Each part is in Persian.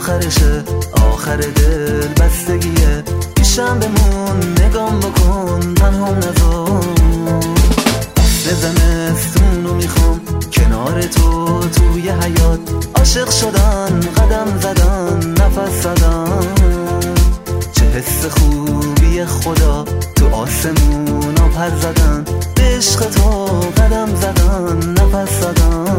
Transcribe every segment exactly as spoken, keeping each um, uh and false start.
آخرشه، آخر دل بستگیه. پیشم بمون نگام بکن تنهام نذار. اصل زمستون رو میخوام کنار تو توی حیات. عاشق شدن قدم زدن نفس زدن. چه حس خوبی خدا تو آسمون ها پر زدن. به عشق تو قدم زدن نفس زدن.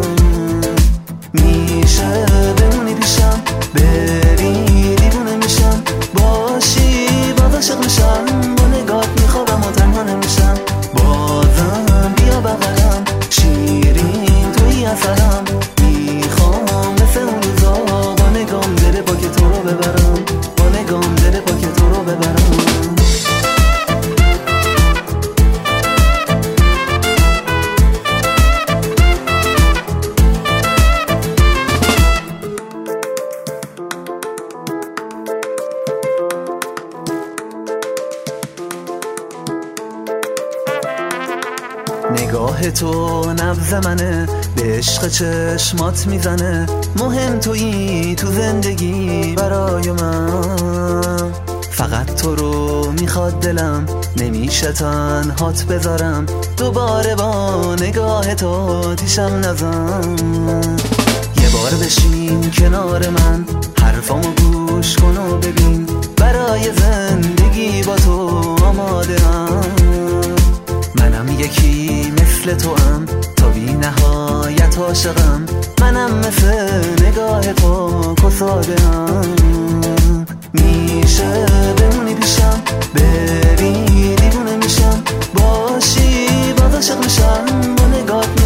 میشه بمونی پیشم بری دیوونه میشم. باشی باز عاشق میشم. با نگات میخوابم و تنها نمیشم. بازم بیا بغلم شیرین توی اثرم. میخوام مثل اون روزا با نگام دل پاک تو رو ببرم. با نگام دل پاک تو رو ببرم. نگاه تو نبض منه، به عشق چشمات میزنه. مهم تویی تو زندگی برای من. فقط تو رو میخواد دلم، نمیشه تنهات بذارم. دوباره با نگاه تو تیشم نزن. یه بار بشین کنار من، حرفامو گوش کن و ببین. برای زندگی با تو آماده ام. منم یکی مثل تو ام، تا بی نهایت عاشقم. منم مثل نگاه پاک و ساده ام. میشه بمونی پیشم بری دیوونه میشم. باشی باز عاشق میشم. با نگات